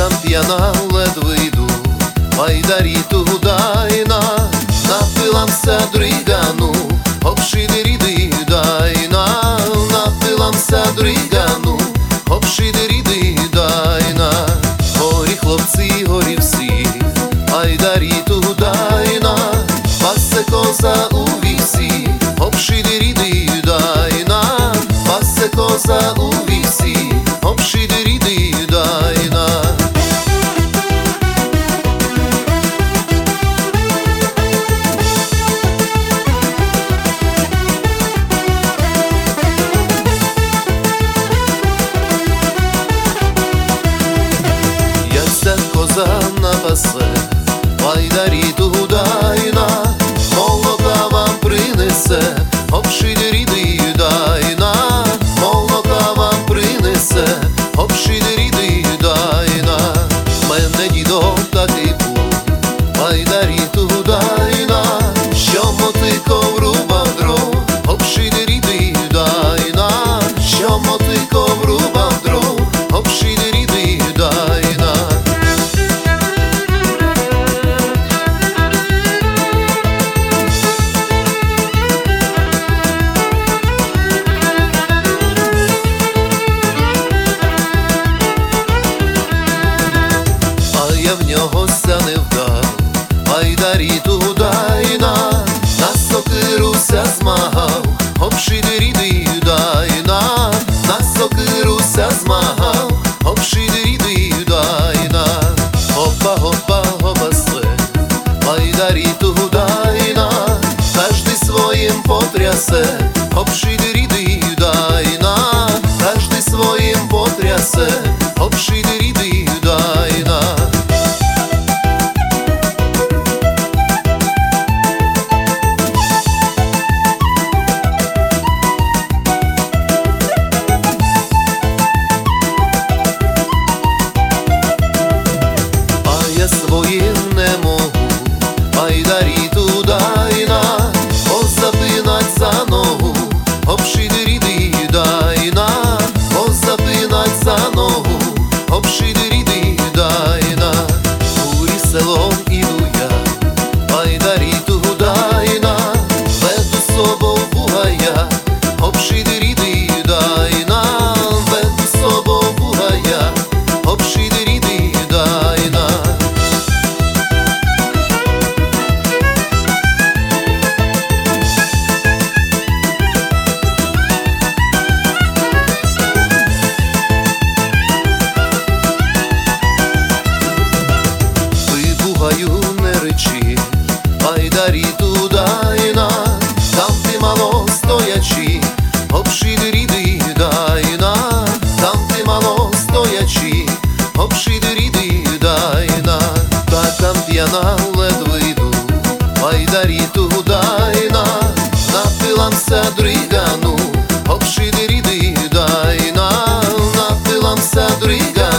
п'яна ледве йду, айдарі тудайна, напиламся дригану, обшидиріди дайна, напиламся дригану, обшидиріди дайна. Горі хлопці, горі всі, айдарі тудайна, пасе коза у вісі, обшидиріди дайна, пасе коза у вісі, обшидиріди дайна. Коза напасе, айдарі тудайна, молока вам принесе, обшидиріди дайна, молока вам принесе, обшидиріди дайна. Мене дідо такий був, айдарі тудайна, що мотиком рубав дров, обшидиріди дайна, що мотиком рубав дров, обшидиріди дайна. Я в нього ся не вдав, айдарі тудайна, на сокиру ся змагав, обшидиріди дайна, на сокиру ся змагав, обшидиріди дайна. Опа, опа, опасе, айдарі тудайна, каждый своїм потрясе, обшидиріди дайна, каждый своїм потрясе, обшидиріди дайна. Я своїм не можу, айдарі тудайна, позапинать за ногу, обшидиріди дайна, позапинать за ногу, обшидиріди дайна. Курі селом іду я, айдарі тудайна, веду собою бугая, обшидиріди дайна, веду собою бугая, обшидиріди дайна. Не речи, айдарі тудайна, там ти мало стоячи, обшидиріди дайна, там ти мало стоячи, обшидиріди дайна. Така п'яна ледве йду, айдарі тудайна, напиламся дригану, обшидиріди дайна, напиламся дригану.